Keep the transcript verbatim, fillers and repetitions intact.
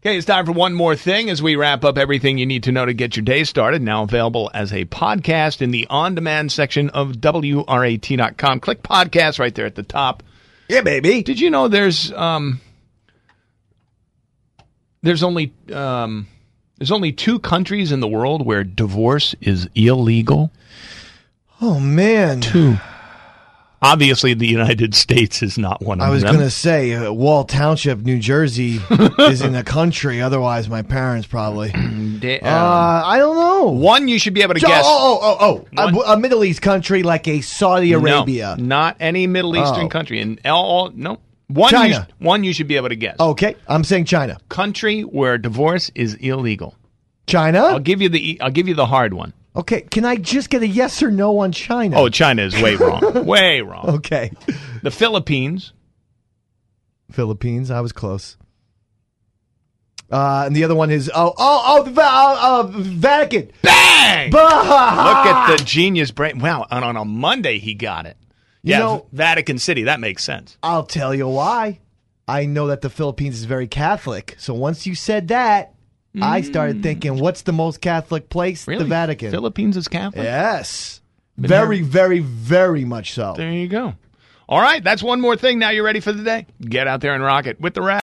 Okay, it's time for one more thing as we wrap up everything you need to know to get your day started. Now available as a podcast in the on-demand section of W R A T dot com. Click podcast right there at the top. Yeah, baby. Did you know there's um there's only um there's only two countries in the world where divorce is illegal? Oh man. Two. Obviously, the United States is not one of them. I was going to say, uh, Wall Township, New Jersey is in the country. Otherwise, my parents probably. Da- uh, I don't know. One you should be able to So- guess. Oh, oh, oh, oh. One- A, a Middle East country like a Saudi Arabia. No, not any Middle Eastern Oh. country. And all, all no. One China. You, sh- one you should be able to guess. Okay, I'm saying China. Country where divorce is illegal. China? I'll give you the I'll give you the hard one. Okay, can I just get a yes or no on China? Oh, China is way wrong. Way wrong. Okay. The Philippines. Philippines, I was close. Uh, and the other one is, oh, oh, oh, the Va- uh, uh, Vatican. Bang! Bah! Look at the genius brain. Wow, and on a Monday he got it. You Yeah, know- Vatican City. That makes sense. I'll tell you why. I know that the Philippines is very Catholic. So once you said that, I started thinking, what's the most Catholic place? Really? The Vatican. Philippines is Catholic? Yes. Been Very, there- very, very much so. There you go. All right, that's one more thing. Now you're ready for the day. Get out there and rock it with the rap.